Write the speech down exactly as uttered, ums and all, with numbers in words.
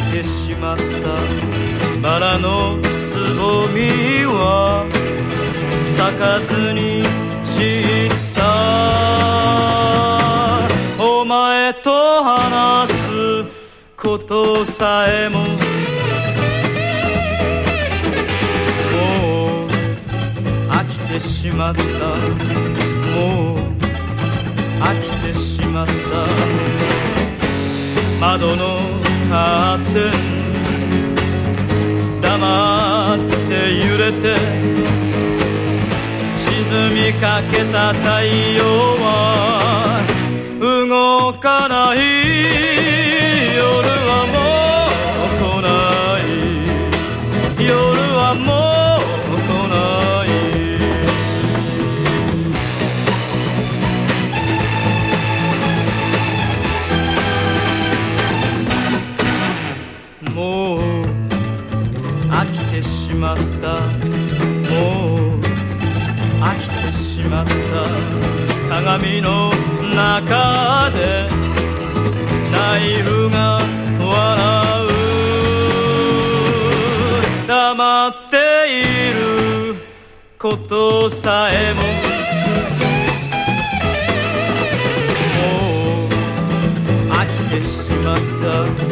てしまったバラのつぼみは咲かずに散ったお前と話すことさえももう飽きてしまったもう飽きてしまった窓のカーテン黙って揺れて沈みかけた太陽は動かない夜はもう来ない夜はもう来ないもう飽きてしまったもう飽きてしまった鏡の中でナイフが笑う黙っていることさえももう飽きてしまった